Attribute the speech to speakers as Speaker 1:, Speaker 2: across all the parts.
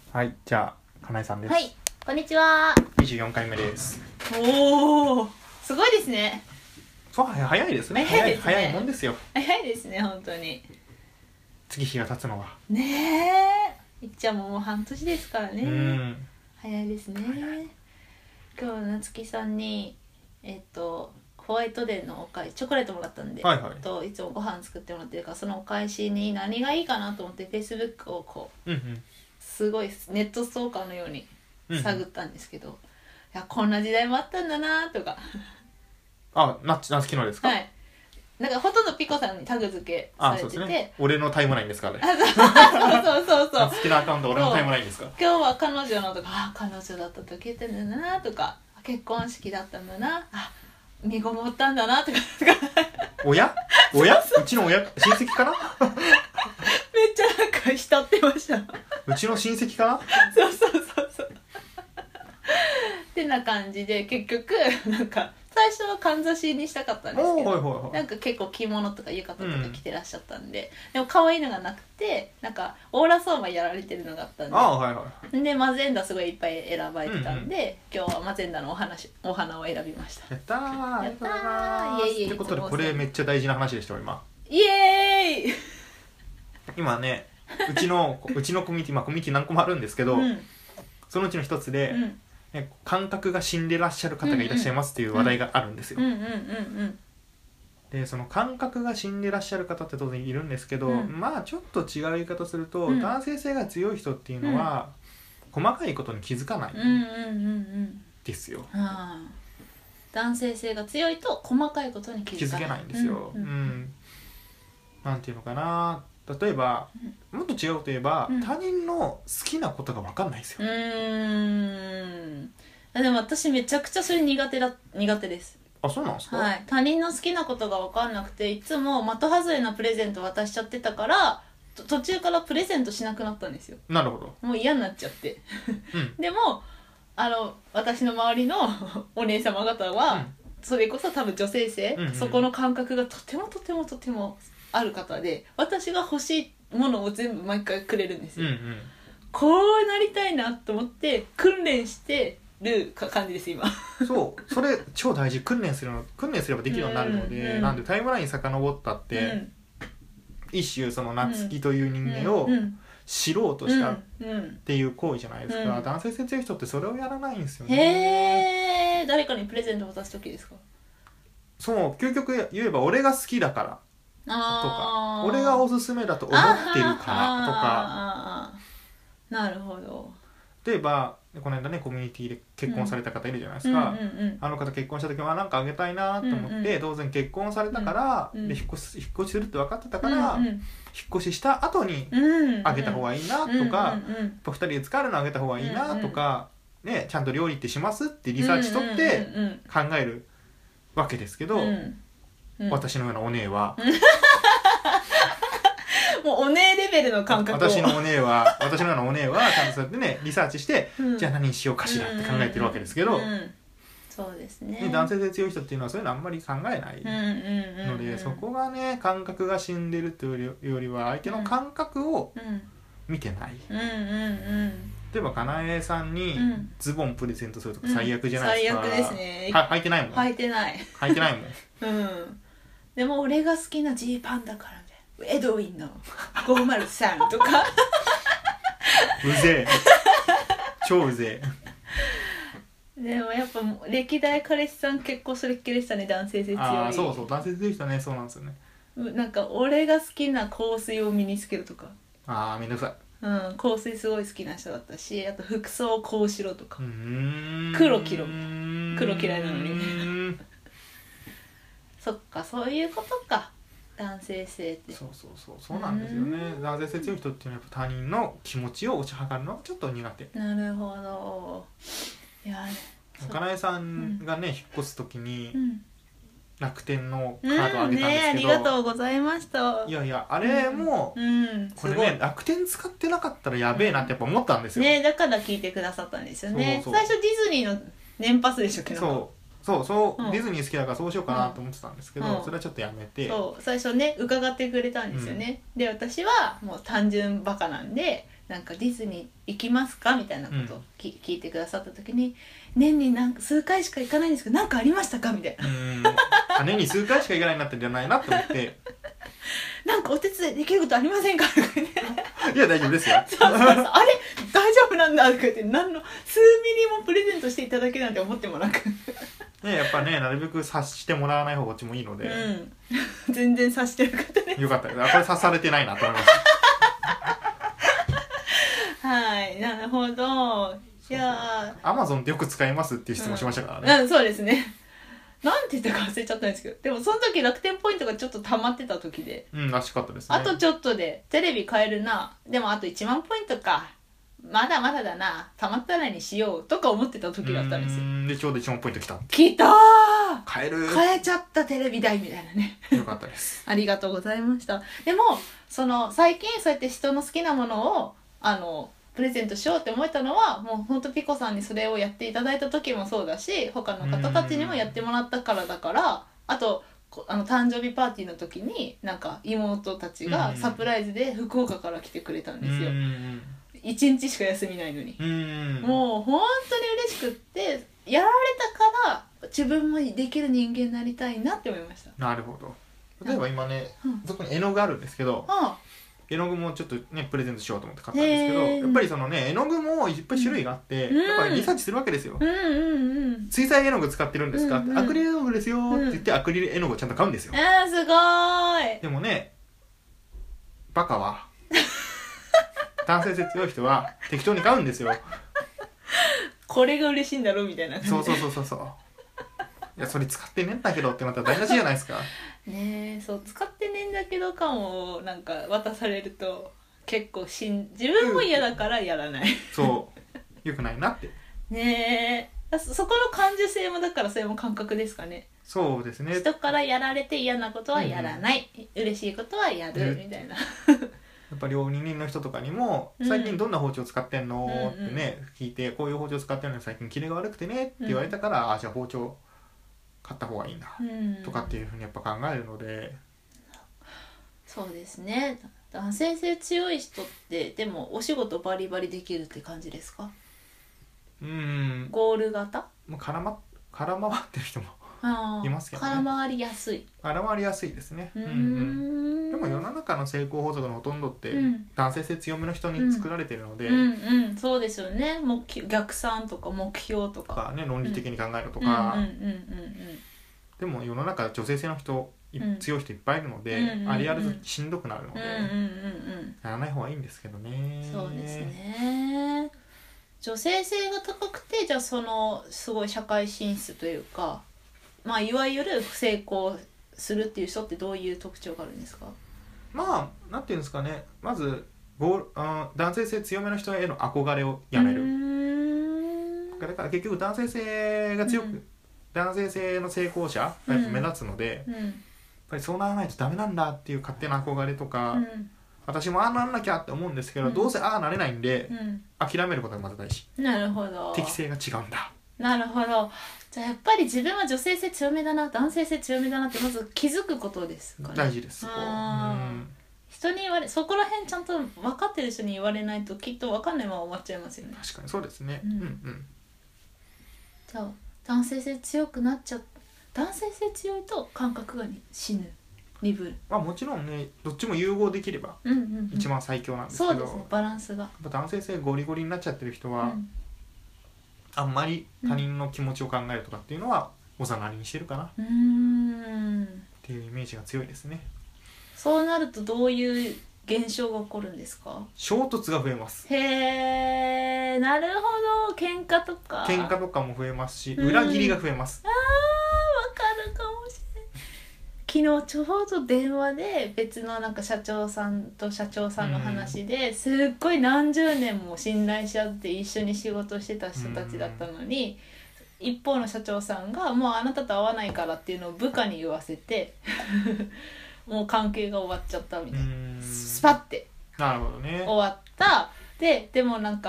Speaker 1: はい、じゃあ、かなえさんです。
Speaker 2: はい、こんにちは。
Speaker 1: 24回目です。
Speaker 2: おー、すごいですね。
Speaker 1: そう、早いですね。
Speaker 2: 早いですね
Speaker 1: 早いもんですよ。
Speaker 2: 早いですね、本当に。
Speaker 1: 月日が経つのは。
Speaker 2: ねえ、いっちゃんももう半年ですからね。
Speaker 1: うん。
Speaker 2: 早いですね。今日なつきさんにホワイトデーのお返しチョコレートもらったんで、
Speaker 1: はいはい。
Speaker 2: いつもご飯作ってもらってるから、そのお返しに何がいいかなと思って Facebook をこう
Speaker 1: うん
Speaker 2: すごいネットストーカーのように
Speaker 1: うん。
Speaker 2: 探ったんですけど、いやこんな時代もあったんだなとか。
Speaker 1: あ、夏希のですか？
Speaker 2: はい、なんかほとんどピコさんにタグ付けされてて、
Speaker 1: そうですね。俺のタイムラインですからね。
Speaker 2: そう
Speaker 1: 夏希のアカウント俺のタイムラインですか？
Speaker 2: 今日は彼女のとか、彼女だったと聞いてるんだなとか、結婚式だったんだな、身ごもったんだなとか
Speaker 1: 親うちの親親戚かな？
Speaker 2: めっちゃなんか浸ってました
Speaker 1: うちの親戚かな？
Speaker 2: そうってな感じで、結局なんか最初はかんざしにしたかったんですけど、
Speaker 1: はい。
Speaker 2: なんか結構着物とか浴衣とか着てらっしゃったんで、でも可愛いのがなくて、なんかオーラ相馬やられてるのがあったんで、
Speaker 1: はい。
Speaker 2: でマゼンダすごいいっぱい選ばれてたんで、今日はマゼンダのお花を選びました。
Speaker 1: やったー。
Speaker 2: やったー。イエイイエイ。
Speaker 1: ってことで、これめっちゃ大事な話でしたよ、今。
Speaker 2: イエーイ。
Speaker 1: 今ね、うちのコミュニティ、コミュニティ何個もあるんですけど、そのうちの一つで、感覚が死んでらっしゃる方がいらっしゃいますっていう話題があるんですよ。で、その感覚が死んでらっしゃる方って当然いるんですけど、まあちょっと違う言い方すると、男性性が強い人っていうのは、細かいことに気づかないですよ。
Speaker 2: 男性性が強いと細かいことに気づ
Speaker 1: けないんですよ。なんていうのかな、例えば、もっと違うといえば、他人の好きなことが分かんないですよ。
Speaker 2: でも私めちゃくちゃそれ苦手です。
Speaker 1: あ、そうなんですか？
Speaker 2: はい、他人の好きなことが分かんなくて、いつも的外れなプレゼント渡しちゃってたから、途中からプレゼントしなくなったんですよ。
Speaker 1: なるほど。
Speaker 2: もう嫌になっちゃってでも私の周りのお姉様方は、それこそ多分女性性、そこの感覚がとてもある方で、私が欲しいものを全部毎回くれるんですよ。こうなりたいなと思って訓練してる感じです今。
Speaker 1: そうそれ超大事。訓練すればできるようになるので、なんでタイムライン遡ったって、一種その夏希という人間を知ろうとしたっていう行為じゃないですか。男性性強い人ってそれをやらないんですよね。
Speaker 2: 誰かにプレゼント渡す時ですか？
Speaker 1: そう、究極言えば俺が好きだからとか、俺がおすすめだと思ってるからとか。
Speaker 2: なるほど。
Speaker 1: 例えばこの間ね、コミュニティで結婚された方いるじゃないですか。あの方結婚した時はなんかあげたいなと思って、当然結婚されたから、で引っ越しするって分かってたから、引っ越しした後にあげた方がいいなとか、2人で使えるのあげた方がいいなとか、ね、ちゃんと料理ってしますってリサーチ取って考えるわけですけど、私のようなお姉は
Speaker 2: もうお姉レベルの感覚を、
Speaker 1: 私のようなお姉はちゃんとそうやってねリサーチして、じゃあ何にしようかしらって考えてるわけですけど、
Speaker 2: そうですね。
Speaker 1: 男性で強い人っていうのはそういうのあんまり考えないので、そこがね、感覚が死んでるというよりは相手の感覚を見てない。例えばかなえさんにズボンプレゼントするとか最悪じゃないですか。
Speaker 2: 最悪ですね。
Speaker 1: 履いてないもん。
Speaker 2: 履いてないもん。でも俺が好きなジーパンだからね、エドウィンの503とか
Speaker 1: うぜえ超うぜ
Speaker 2: え。でもやっぱ歴代彼氏さん結構それっきりしたね、男性性強い。
Speaker 1: そう男性性強い人はね、そうなんですよね。
Speaker 2: なんか俺が好きな香水を身につけるとか。
Speaker 1: めんどくさい。
Speaker 2: 香水すごい好きな人だったし、あと服装をこうしろとか、黒着ろ、黒嫌いなのにそっか、そういうことか、男性性って。
Speaker 1: そうなんですよね。男性性強い人っていうのはやっぱ他人の気持ちを推し量るのがちょっと苦手。
Speaker 2: なるほど。いや、
Speaker 1: かなえさんがね、引っ越す時に楽天のカードをあげたんですけど、
Speaker 2: ありがとうございました。
Speaker 1: いやあれも、これね、楽天使ってなかったらやべえなってやっぱ思ったんですよ。
Speaker 2: だから聞いてくださったんですよね。最初ディズニーの年パスでしたけど。
Speaker 1: そう、ディズニー好きだからそうしようかなと思ってたんですけど、それはちょっとやめて。
Speaker 2: そう最初ね伺ってくれたんですよね、で私はもう単純バカなんで、なんかディズニー行きますかみたいなことを聞いてくださった時に、年になんか数回しか行かないんですけど何かありましたかみたいな。
Speaker 1: 年に数回しか行かないなってんじゃないなって思って
Speaker 2: なんかお手伝いできることありませんかとか言って
Speaker 1: いや大丈夫ですよ
Speaker 2: そうあれ大丈夫なんだとか言って何の数ミリもプレゼントしていただけなんて思ってもなく
Speaker 1: ね、やっぱねなるべく察してもらわない方がこっちもいいので、
Speaker 2: 全然察してる方ね
Speaker 1: よかったです。これ察されてないなと思いまし
Speaker 2: たはいなるほど。いや
Speaker 1: アマゾンってよく使いますっていう質問しましたからね、
Speaker 2: そうですね。なんて言ったか忘れちゃったんですけど、でもその時楽天ポイントがちょっと溜まってた時で、
Speaker 1: らしかったですね。
Speaker 2: あとちょっとでテレビ買えるな、でもあと1万ポイントか、まだまだだな、溜まったらにしようとか思ってた時だったんですよ。
Speaker 1: でちょうど1万ポイント
Speaker 2: 来たー、
Speaker 1: 買える、
Speaker 2: 買えちゃったテレビ代みたいなね。
Speaker 1: よかったです
Speaker 2: ありがとうございました。でも最近そうやって人の好きなものをプレゼントしようって思えたのは、もうほんとピコさんにそれをやっていただいた時もそうだし、他の方たちにもやってもらったからだから、あと誕生日パーティーの時になんか妹たちがサプライズで福岡から来てくれたんですよ。1日しか休みないのに、もう本当に嬉しくって、やられたから自分もできる人間になりたいなって思いました。
Speaker 1: なるほど。例えば今ね、そこに絵の具あるんですけど、絵の具もちょっとねプレゼントしようと思って買ったんですけど、やっぱりそのね絵の具もいっぱい種類があって、やっぱりリサーチするわけですよ。水彩絵の具使ってるんですか、アクリル絵の具ですよって言ってアクリル絵の具をちゃんと買うんですよ。
Speaker 2: すごーい。
Speaker 1: でもねバカは男性性強い人は適当に買うんですよ。
Speaker 2: これが嬉しいんだろうみたいな。
Speaker 1: そういやそれ使ってねえんだけどってなったら台無しじゃないですか。
Speaker 2: ねえ、そう使ってねえんだけど感をなんか渡されると結構自分も嫌だからやらない、
Speaker 1: そうよくないなって
Speaker 2: ねえ。そこの感受性もだからそれも感覚ですかね。
Speaker 1: そうですね。
Speaker 2: 人からやられて嫌なことはやらない、嬉しいことはやるみたいな
Speaker 1: やっぱ料理人の人とかにも最近どんな包丁使ってんのってね聞いて、こういう包丁使ってるのに最近キレが悪くてねって言われたから、あじゃあ包丁買った方がいいんだ、とかっていうふうにやっぱ考えるので。
Speaker 2: そうですね。男性性強い人ってでもお仕事バリバリできるって感じですか？ゴール型？
Speaker 1: 空回ってる人もいますけどね。
Speaker 2: 空回りやすい。
Speaker 1: 空回りやすいですね。でも世の中の成功法則のほとんどって男性性強めの人に作られてるので、
Speaker 2: そうですよね。逆算とか目標とか
Speaker 1: ね、論理的に考えるとか。でも世の中女性性の人強い人いっぱいいるので、あれやるとしんどくなるのでやらない方がいいんですけどね。
Speaker 2: そうですね。女性性が高くて、じゃあすごい社会進出というか、いわゆる成功するっていう人ってどういう特徴があるんですか？
Speaker 1: なんていうんですかね、まず男性性強めの人への憧れをやめる。だから結局男性性が強く、男性性の成功者がやっぱ目立つので、やっぱりそうならないとダメなんだっていう勝手な憧れとか、私もああならなきゃって思うんですけど、どうせああなれないんで、諦めることがまず大事。
Speaker 2: なるほど。
Speaker 1: 適性が違うんだ。な
Speaker 2: るほど。じゃあやっぱり自分は女性性強めだな、男性性強めだなってまず気づくことですかね。
Speaker 1: 大事です。
Speaker 2: 人にそこら辺ちゃんと分かってる人に言われないときっと分かんないまま終わっちゃいますよね。
Speaker 1: 確かにそうですね。
Speaker 2: じゃあ男性性強くなっちゃう。男性性強いと感覚が死ぬ。鈍る。も
Speaker 1: ちろんね、どっちも融合できれば一番最強なんですけど、
Speaker 2: そうですね、バランスが。
Speaker 1: 男性性ゴリゴリになっちゃってる人は、あんまり他人の気持ちを考えるとかっていうのはおざなりにしてるかなっていうイメージが強いですね。
Speaker 2: そうなるとどういう現象が起こるんですか？
Speaker 1: 衝突が増えます。
Speaker 2: へー、なるほど。喧嘩とか
Speaker 1: も増えますし、裏切りが増えます。
Speaker 2: わかるかもしれない。昨日ちょうど電話で別のなんか社長さんと社長さんの話で、すっごい何十年も信頼し合って一緒に仕事してた人たちだったのに、一方の社長さんがもうあなたと会わないからっていうのを部下に言わせてもう関係が終わっちゃったみたいな。スパッて
Speaker 1: なるほどね。
Speaker 2: 終わった。でもなんか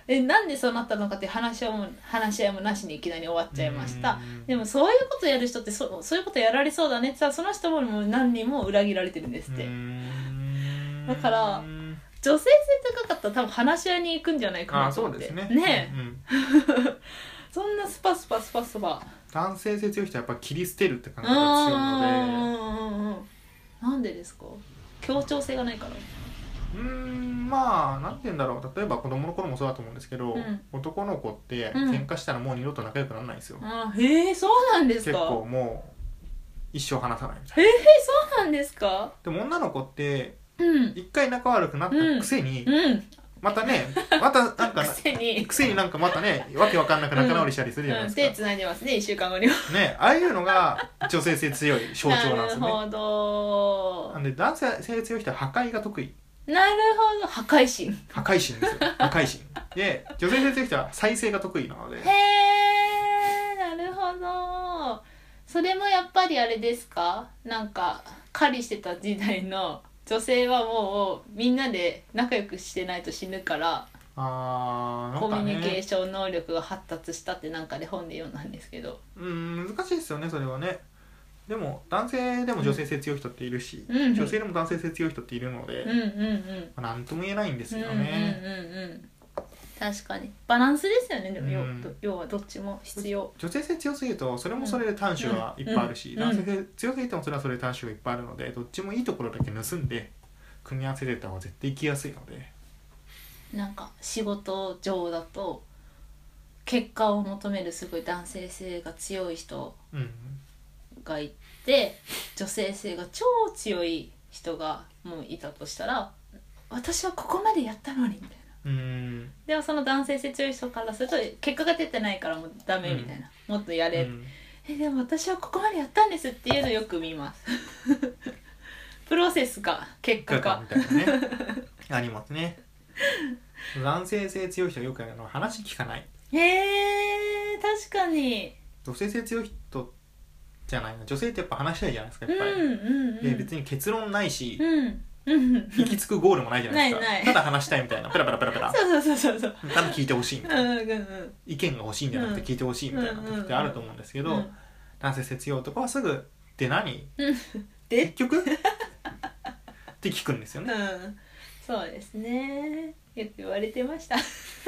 Speaker 2: なんでそうなったのかって話し合いもなしにいきなり終わっちゃいました。でもそういうことやる人ってそういうことやられそうだねって言ったら、その人も何人も裏切られてるんですって。だから女性性高かったら多分話し合いに行くんじゃないかなと思って。
Speaker 1: そうですね。
Speaker 2: ねえ、そんなスパスパ
Speaker 1: 男性性強い人はやっぱ切り捨てるって感覚が強いので。
Speaker 2: なんでですか？協調性がないから。
Speaker 1: まあなんて言うんだろう、例えば子供の頃もそうだと思うんですけど、男の子って喧嘩したらもう二度と仲良くならないんですよ。
Speaker 2: へえ、そうなんですか。
Speaker 1: 結構もう一生話さないみたい
Speaker 2: な。そうなんですか。
Speaker 1: でも女の子って一回仲悪くなったくせに、またなんか癖になんかまたね、わけわかんなく仲直りしたりするじゃないですか。
Speaker 2: 手繋いでますね、1週間後には
Speaker 1: ね。ああいうのが女性性強い象徴なんですね。なる
Speaker 2: ほど。
Speaker 1: なんで男性性強い人は破壊が得意。
Speaker 2: なるほど。破壊神ですよ。
Speaker 1: 破壊神で、女性性強い人は再生が得意なので。
Speaker 2: へえ、なるほど。それもやっぱりあれですか、なんか狩りしてた時代の女性はもうみんなで仲良くしてないと死ぬから、
Speaker 1: なんかね、
Speaker 2: コミュニケーション能力が発達したってなんかで本で読んだんですけど、
Speaker 1: 難しいですよねそれはね。でも男性でも女性性強い人っているし、女性でも男性性強い人っているので、なんとも言えないんですよね。
Speaker 2: 確かにバランスですよね。でも要はどっちも必要。
Speaker 1: 女性性強すぎるとそれもそれで短所がいっぱいあるし、男性性強すぎてもそれはそれで短所がいっぱいあるので、どっちもいいところだけ盗んで組み合わせてた方が絶対生きやすいので。
Speaker 2: なんか仕事上だと結果を求めるすごい男性性が強い人がいて、女性性が超強い人がもういたとしたら、私はここまでやったのにみたいな。でもその男性性強い人からすると結果が出てないからもうダメみたいな、もっとやれ、でも私はここまでやったんですっていうのをよく見ますプロセスか結果か
Speaker 1: みたいなねありますね。男性性強い人はよく話聞かない。
Speaker 2: 確かに。
Speaker 1: 女性性強い人じゃないな、女性ってやっぱ話したいじゃないですかやっぱり。で別に結論ないし、行き着くゴールもないじゃないですか。ただ話したいみたいな、ペラペラペラペラ。
Speaker 2: そう
Speaker 1: ただ聞いてほしいみたいな、意見が欲しいんじゃなくて聞いてほしいみたいな時ってあると思うんですけど、男性性強い男はすぐ「で何？結局?」って聞くんですよね。
Speaker 2: そうですね、よく言われてました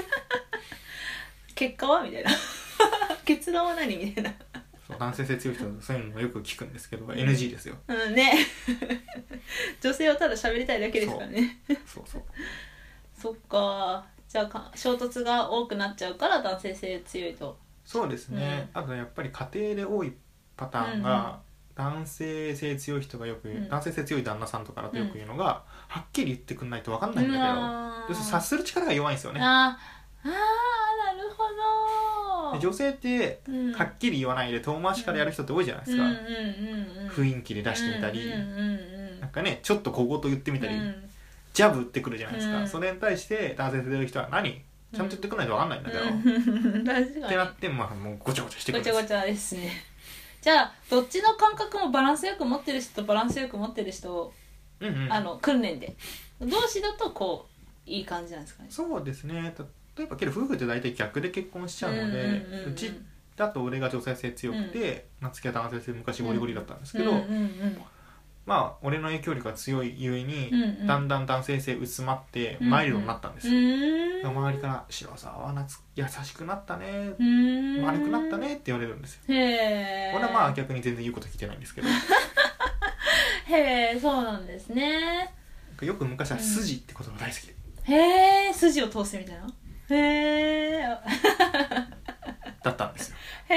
Speaker 2: 結果はみたいな結論は何みたいな。
Speaker 1: 男性性強い人はそういうのもよく聞くんですけど、NG ですよ。
Speaker 2: ね女性はただ喋りたいだけですからね。
Speaker 1: そう
Speaker 2: そっか。じゃあ衝突が多くなっちゃうから男性性強いと。
Speaker 1: そうですね、あとやっぱり家庭で多いパターンが、男性性強い人がよく言う、男性性強い旦那さんとかだとよく言うのが、はっきり言ってくんないと分かんないんだけど、要するに察する力が弱いんですよね。
Speaker 2: なるほど。
Speaker 1: 女性ってはっきり言わないで遠回しからやる人って多いじゃないですか。雰囲気で出してみたり、なんかねちょっと小言言ってみたり、ジャブ打ってくるじゃないですか。それに対して男性性強い人は何ちゃんと言ってくんないと分かんないんだけど、ってなってもうごちゃごちゃしてくるんです。
Speaker 2: ごちゃごちゃですね。じゃあどっちの感覚もバランスよく持ってる人とバランスよく持ってる人を、訓練で同士だとこういい感じなんですかね。
Speaker 1: そうですね。例えばけど夫婦って大体逆で結婚しちゃうので、うちだと俺が女性性強くて、夏希は男性性昔ゴリゴリだったんですけど、まあ俺の影響力が強いゆえに、だんだん男性性薄まってマイルドになったんですよ。周りから「白沢は優しくなったね、丸くなったね」って言われるんですよ。俺はまあ逆に全然言うこと聞いてないんですけど
Speaker 2: へえ、そうなんですね。
Speaker 1: よく昔は筋って言葉大好き、
Speaker 2: へえ、筋を通すみたいな。へえ
Speaker 1: だったんですよ。
Speaker 2: へ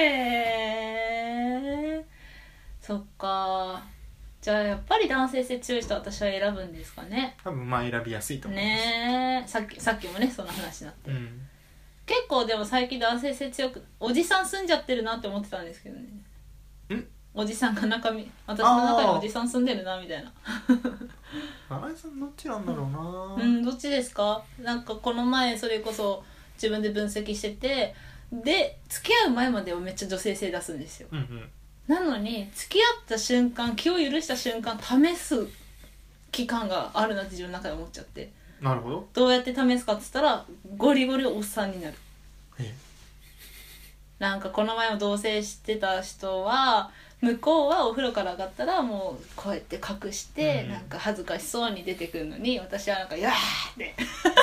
Speaker 2: え、そっか。じゃあやっぱり男性性強い人は私は選ぶんですかね。
Speaker 1: 多分まあ選びやすいと思います
Speaker 2: ね。さっきもねその話になって、結構でも最近男性性強くおじさん住んじゃってるなって思ってたんですけどね。おじさんが私の中におじさん住んでるなみたいな
Speaker 1: 新井さんどっちなんだろうな。
Speaker 2: どっちですか。なんかこの前それこそ自分で分析してて、で付き合う前まではめっちゃ女性性出すんですよ、なのに付き合った瞬間、気を許した瞬間試す期間があるなって自分の中で思っちゃって、
Speaker 1: なるほど。
Speaker 2: どうやって試すかって言ったらゴリゴリおっさんになる。なんかこの前も同棲してた人は向こうはお風呂から上がったらもうこうやって隠して、なんか恥ずかしそうに出てくるのに、私はなんか「やー!」って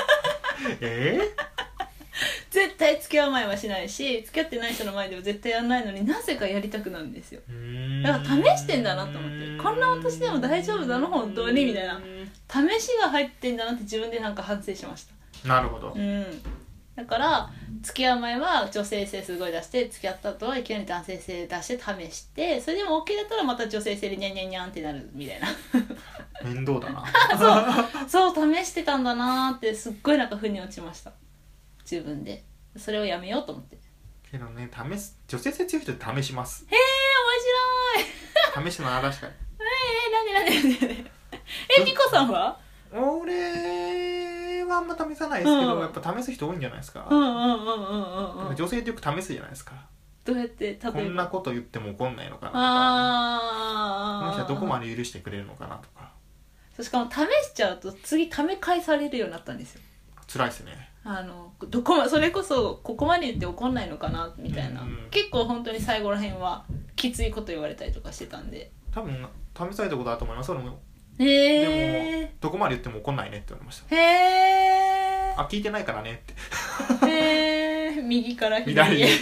Speaker 2: 絶対付き合う前はしないし、付き合ってない人の前では絶対やんないのになぜかやりたくなるんですよ。だから試してんだなと思って、こんな私でも大丈夫だな本当にみたいな試しが入ってんだなって自分でなんか反省しました。
Speaker 1: なるほど。
Speaker 2: だから付き合う前は女性性すごい出して、付き合った後はいきなり男性性出して試して、それでも OK だったらまた女性性でニャンニャンニャンってなるみたいな
Speaker 1: 面倒だな
Speaker 2: そう試してたんだなってすっごいなんか腑に落ちました、自分で。それをやめようと思って。
Speaker 1: けどね、女性性強い人って試します。
Speaker 2: へえ面白い
Speaker 1: 試してな、確かに。
Speaker 2: なんでミコさんは？
Speaker 1: 俺はあんま試さないですけど、やっぱ試す人多いんじゃないですか。女性ってよく試すじゃないですか。
Speaker 2: どうやって例えば
Speaker 1: こんなこと言っても怒んないのかなとか、この人はどこまで許してくれるのかなとか。
Speaker 2: しかも試しちゃうと次試返されるようになったんですよ。
Speaker 1: 辛いですね。
Speaker 2: それこそここまで言って怒んないのかなみたいな、結構本当に最後らへんはきついこと言われたりとかしてたんで、
Speaker 1: 多分試されたことだと思います。俺も
Speaker 2: で
Speaker 1: もどこまで言っても怒んないねって言われました。聞いてないからね
Speaker 2: って右から左へ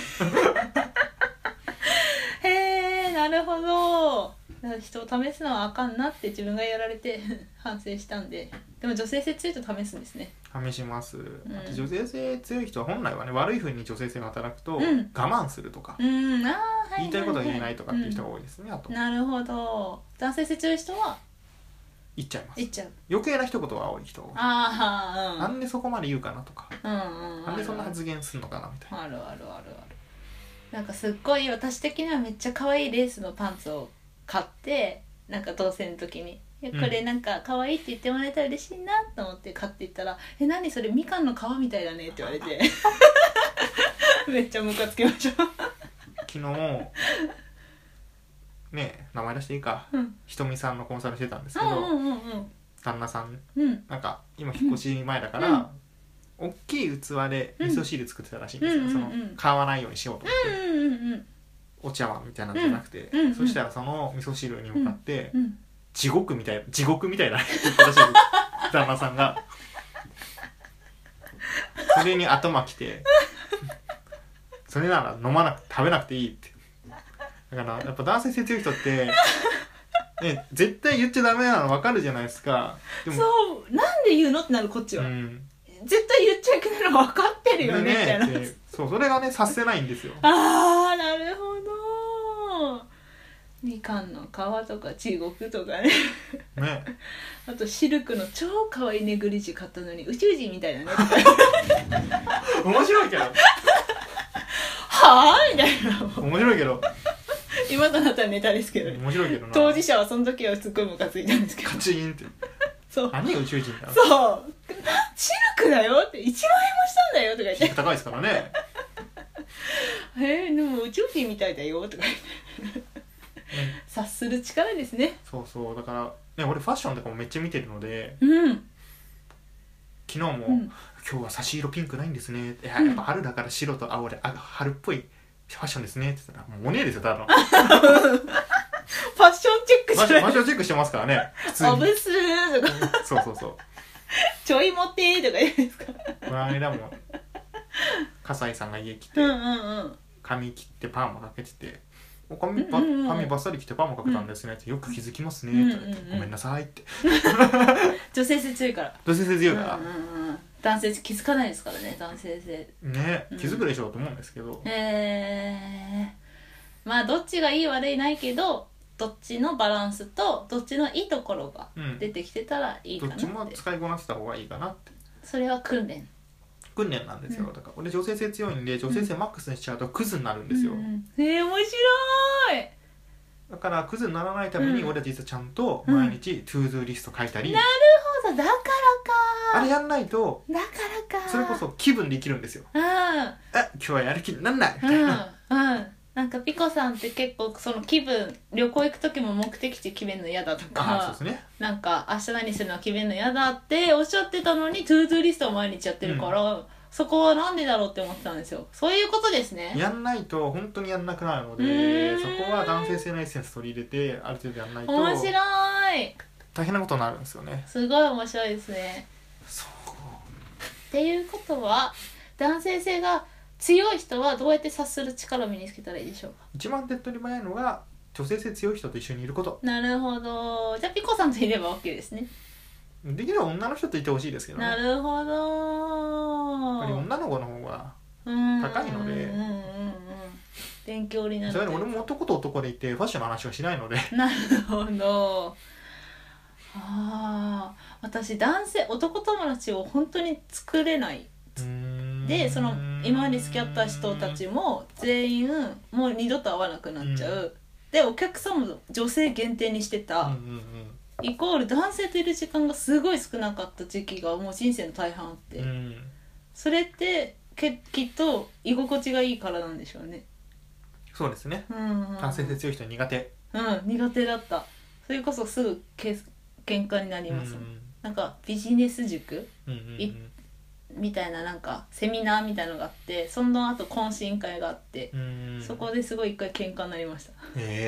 Speaker 2: なるほど。人を試すのはあかんなって自分がやられて反省したんで。でも女性性強いと試すんですね。
Speaker 1: 試します、あと女性性強い人は本来はね、悪い風に女性性が働くと、我慢するとか、言いたいことは言えないとかっていう人が多いですね。あと
Speaker 2: なるほど。男性性強い人は
Speaker 1: 言っちゃいます。
Speaker 2: 言っちゃう。
Speaker 1: 余計な一言が多い人が多い。なんでそこまで言うかなとか、なんでそんな発言するのかなみたいな。
Speaker 2: ある。なんかすっごい私的にはめっちゃ可愛いレースのパンツを買って、なんか同棲の時にこれなんか可愛いって言ってもらえたら嬉しいなと思って買っていったら「何それみかんの皮みたいだね」って言われてめっちゃムカつきました
Speaker 1: 昨日ね、名前出していいか、ひとみさんのコンサルしてたんですけど、旦那さん、なんか今引っ越し前だから、大きい器で味噌汁作ってたらしいんですよ。その買わないようにしようと思って、お茶碗みたいなのじゃなくて、そしたらその味噌汁に向かって、地獄みたいだねって言ったらしい旦那さんが。それに頭きてそれなら食べなくていいって。だからやっぱ男性性強い人ってね、絶対言っちゃダメなの分かるじゃないですか。
Speaker 2: でもそうなんで言うのってなるこっちは、絶対言っちゃいけないの分かってるよねみたいな。
Speaker 1: それがね察せないんですよ。
Speaker 2: なるほど。みかんの皮とか地獄とかねあとシルクの超可愛いネグリジェ買ったのに宇宙人みたいなね
Speaker 1: 面白いけど
Speaker 2: はぁみたいな。
Speaker 1: 面白いけど
Speaker 2: 今となったらネタですけど、
Speaker 1: 面白いけどな。
Speaker 2: 当事者はその時はすっごいムカついたんですけど、
Speaker 1: カチーンって
Speaker 2: そう
Speaker 1: 何が宇宙人だろ。
Speaker 2: そうシルクだよって1万円もしたんだよとか言って、
Speaker 1: 高いですからね
Speaker 2: でも宇宙人みたいだよとか言って察する力ですね。
Speaker 1: そうだからね、俺ファッションとかもめっちゃ見てるので、昨日も、今日は差し色ピンクないんですね、やっぱ春だから白と青で春っぽいファッションですねって言ったら、もうおねえですよただのフ
Speaker 2: ァッションチェックして
Speaker 1: ファッションチェックしてますからね普通に。
Speaker 2: おぶすーとか
Speaker 1: そう
Speaker 2: ちょい持ってーとか言うんですか。
Speaker 1: この間も笠井さんが家来て、髪切ってパーマかけてて、髪バッサリ切ってパーマかけたんですねって、よく気づきますねって言われて、ごめんなさいって
Speaker 2: 女性性強いから。
Speaker 1: 女性性強いから、
Speaker 2: 男性性気づかないですからね。男性性
Speaker 1: ね、気づくでしょうと思うんですけど、
Speaker 2: まあどっちがいい悪いないけど、どっちのバランスとどっちのいいところが出てきてたらいいかなって、
Speaker 1: どっちも使いこなせた方がいいかなって。
Speaker 2: それは訓練
Speaker 1: なんですよ。だから俺女性性強いんで、女性性マックスにしちゃうとクズになるんですよ。
Speaker 2: 面白い。
Speaker 1: だからクズにならないために俺は実はちゃんと毎日トゥードゥーリスト書いたり、
Speaker 2: なるほど、だからか。
Speaker 1: あれやんないと、
Speaker 2: だからか。
Speaker 1: それこそ気分で生きるんですよ。今日はやる気になんないみたいな。
Speaker 2: なんかピコさんって結構その気分、旅行行く時も目的地決めるの嫌だとか、
Speaker 1: そうですね、
Speaker 2: なんか明日何するの決めるの嫌だっておっしゃってたのにトゥードゥーリストを毎日やってるから、そこはなんでだろうって思ってたんですよ。そういうことですね。
Speaker 1: やんないと本当にやんなくなるので、そこは男性性のエッセンス取り入れてある程度やんないと
Speaker 2: 面白い、
Speaker 1: 大変なことになるんですよね。
Speaker 2: すごい面白いですね。
Speaker 1: そう
Speaker 2: っていうことは男性性が強い人はどうやって察する力を身につけたらいいでしょうか。
Speaker 1: 一番手っ取り早いのが女性性強い人と一緒にいること。
Speaker 2: なるほど。じゃあピコさんといれば OK ですね。
Speaker 1: できれば女の人といてほしいですけどね。
Speaker 2: なるほど。
Speaker 1: やっぱり女の子の方が高いので、
Speaker 2: 勉強になる。
Speaker 1: それで俺も男と男でいてファッションの話はしないので。
Speaker 2: なるほど。私男友達を本当に作れない。でその今まで付き合った人たちも全員もう二度と会わなくなっちゃう、でお客さんも女性限定にしてた、イコール男性といる時間がすごい少なかった時期がもう人生の大半あって、それってきっと居心地がいいからなんでしょうね。
Speaker 1: そうですね、男性性強い人は苦手、
Speaker 2: 苦手だった。それこそすぐ喧嘩になります、なんかビジネス塾、みたいな、なんかセミナーみたいのがあって、その後懇親会があって、そこですごい一回喧嘩になりました。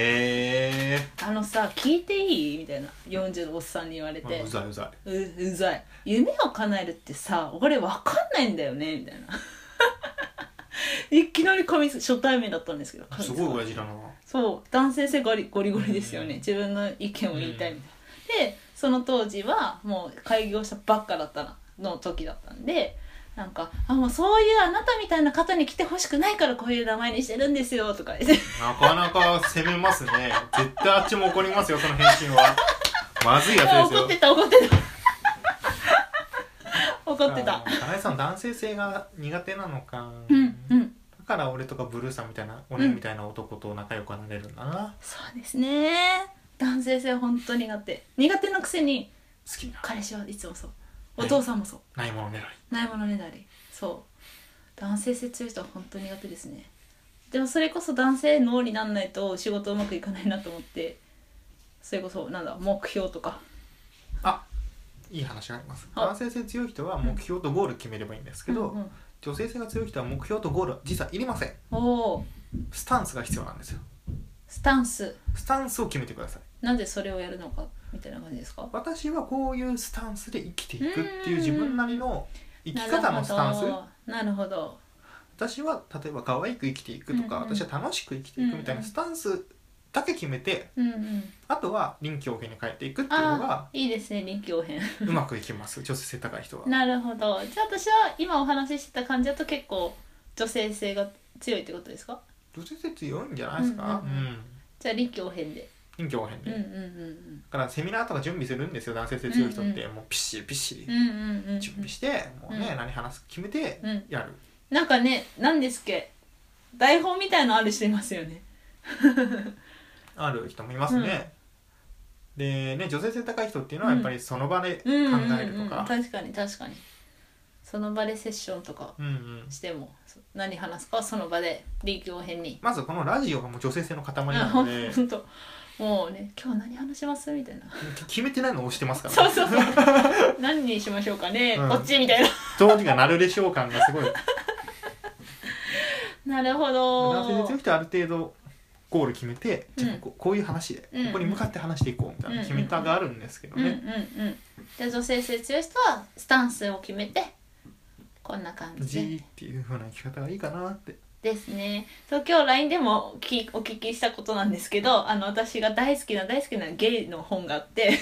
Speaker 2: さ聞いていいみたいな40のおっさんに言われて、
Speaker 1: うざいうざい、
Speaker 2: うざい、夢を叶えるってさ俺わかんないんだよねみたいないきなり初対面だったんですけど、
Speaker 1: すごい親父だな。
Speaker 2: そう男性性ゴリゴリですよね、自分の意見を言いたいみたいな。でその当時はもう開業したばっかだったの時だったんで、なんかもうそういうあなたみたいな方に来てほしくないからこういう名前にしてるんですよとか言って、
Speaker 1: なかなか攻めますね。絶対あっちも怒りますよ、その返信は。まずいやつですよ。
Speaker 2: 怒ってた怒ってた。
Speaker 1: 金井さん男性性が苦手なのか、だから俺とかブルーさんみたいな俺みたいな男と仲良くなれるんだな、
Speaker 2: そうですね。男性性は本当苦手のくせに
Speaker 1: 好きな
Speaker 2: 彼氏はいつもそう、お父さんもそう、
Speaker 1: ないものねだり、
Speaker 2: ないものねだり。そう男性性強い人は本当に苦手ですね。でもそれこそ男性脳になんないと仕事うまくいかないなと思って、それこそ目標とか、
Speaker 1: いい話があります。男性性強い人は目標とゴール決めればいいんですけど、女性性が強い人は目標とゴールは実はいりません。スタンスが必要なんですよ。スタンスを決めてください。
Speaker 2: なぜそれをやるのかみたいな感じですか。
Speaker 1: 私はこういうスタンスで生きていくっていう自分なりの生き方のスタンス。
Speaker 2: なるほど。
Speaker 1: 私は例えば可愛く生きていくとか、私は楽しく生きていくみたいなスタンスだけ決めて、あとは臨機応変に変えていくっていうのが
Speaker 2: いいですね。臨機応変
Speaker 1: うまくいきます。女性性高い人は。
Speaker 2: なるほど。じゃあ私は今お話ししてた感じだと結構女性性が強いってことですか。
Speaker 1: 女性性強いんじゃないですか。
Speaker 2: じゃあ臨機応変で。
Speaker 1: 臨機応変で。だからセミナーとか準備するんですよ、男性性強い人って。もうピッシリ準備して、もうね、何話す決めてやる。
Speaker 2: なんかね、何ですっけ、台本みたいのある人いますよね
Speaker 1: ある人もいますね、でね、女性性高い人っていうのはやっぱりその場で考えるとか、
Speaker 2: 確かにその場でセッションとかしても、何話すかその場で臨機応変に。
Speaker 1: まずこのラジオがもう女性性の塊なので
Speaker 2: 本当もうね、今日何話しますみたいな
Speaker 1: 決めてないのを押してますから、ね、
Speaker 2: そう何にしましょうかね、こっちみたいな
Speaker 1: 当時がなるでしょう感がすごい
Speaker 2: なるほど。
Speaker 1: 男性性強い人はある程度ゴール決めて、じゃあこういう話で、ここに向かって話していこうみたいな決めたがあるんですけどね。
Speaker 2: じゃあ女性性強い人はスタンスを決めてこんな感じで
Speaker 1: っていう風な生き方がいいかなって
Speaker 2: ですね。今日 LINE でもお聞きしたことなんですけど、私が大好きなゲイの本があって